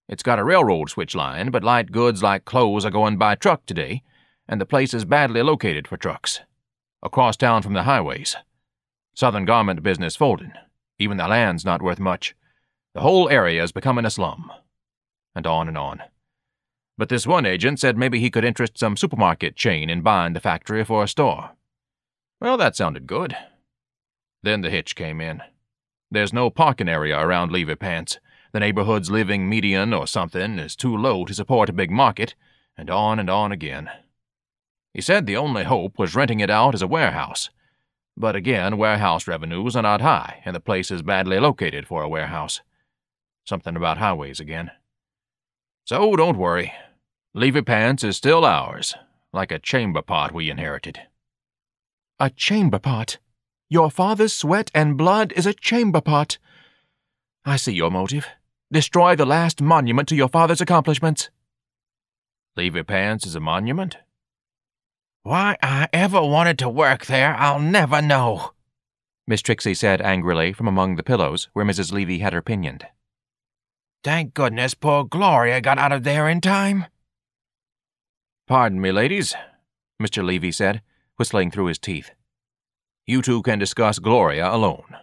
It's got a railroad switch line, but light goods like clothes are going by truck today, and the place is badly located for trucks. Across town from the highways. Southern garment business folding. Even the land's not worth much. The whole area is becoming a slum. And on and on. But this one agent said maybe he could interest some supermarket chain in buying the factory for a store. Well, that sounded good. Then the hitch came in. There's no parking area around Levy Pants. The neighborhood's living median or something is too low to support a big market, and on again. He said the only hope was renting it out as a warehouse. But again, warehouse revenues are not high, and the place is badly located for a warehouse. Something about highways again. So don't worry. Levy Pants is still ours, like a chamber pot we inherited. A chamber pot? Your father's sweat and blood is a chamber pot. I see your motive. Destroy the last monument to your father's accomplishments. Levy Pants is a monument? Why I ever wanted to work there, I'll never know, Miss Trixie said angrily from among the pillows where Mrs. Levy had her pinioned. Thank goodness poor Gloria got out of there in time. Pardon me, ladies, Mr. Levy said, whistling through his teeth. You two can discuss Gloria alone.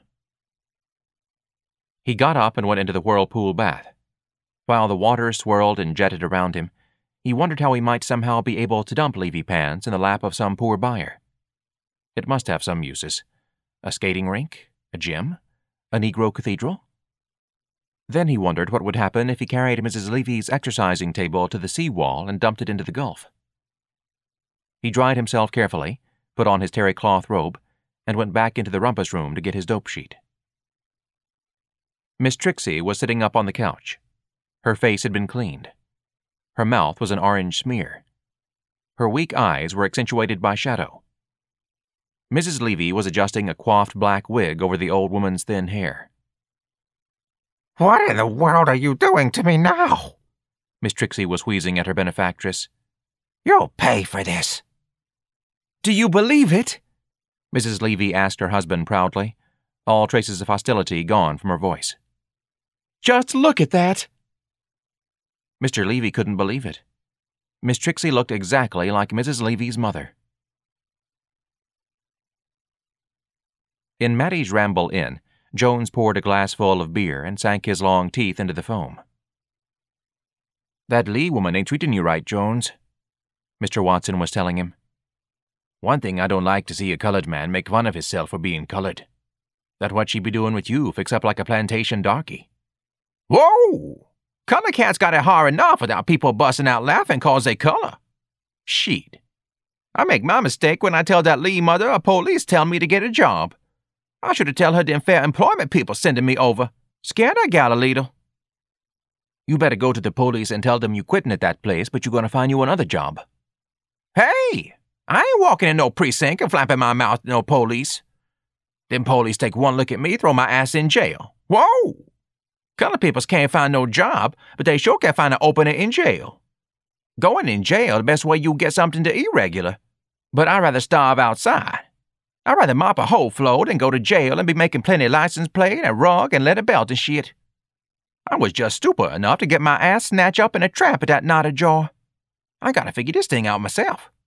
He got up and went into the whirlpool bath. While the water swirled and jetted around him, he wondered how he might somehow be able to dump Levy Pants in the lap of some poor buyer. It must have some uses. A skating rink? A gym? A Negro cathedral? Then he wondered what would happen if he carried Mrs. Levy's exercising table to the sea-wall and dumped it into the Gulf. He dried himself carefully, put on his terry cloth robe, and went back into the rumpus room to get his dope sheet. Miss Trixie was sitting up on the couch. Her face had been cleaned. Her mouth was an orange smear. Her weak eyes were accentuated by shadow. Mrs. Levy was adjusting a coiffed black wig over the old woman's thin hair. What in the world are you doing to me now? Miss Trixie was wheezing at her benefactress. You'll pay for this. Do you believe it? Mrs. Levy asked her husband proudly, all traces of hostility gone from her voice. Just look at that! Mr. Levy couldn't believe it. Miss Trixie looked exactly like Mrs. Levy's mother. In Mattie's Ramble Inn, Jones poured a glassful of beer and sank his long teeth into the foam. That Lee woman ain't treating you right, Jones, Mr. Watson was telling him. One thing I don't like to see a colored man make fun of himself for being colored. That what she be doing with you, fix up like a plantation darky. Whoa! Color cats got it hard enough without people busting out laughing 'cause they color. Shit. I make my mistake when I tell that Lee mother a police tell me to get a job. I should have tell her them fair employment people sending me over. Scared that gal a little. You better go to the police and tell them you quitting at that place, but you're going to find you another job. Hey! I ain't walking in no precinct and flapping my mouth at no police. Them police take one look at me, throw my ass in jail. Whoa! Colored peoples can't find no job, but they sure can find an opening in jail. Going in jail the best way you get something to eat regular. But I'd rather starve outside. I'd rather mop a whole floor than go to jail and be making plenty license plate and rug and leather belt and shit. I was just stupid enough to get my ass snatched up in a trap at that knotted jaw. I gotta figure this thing out myself.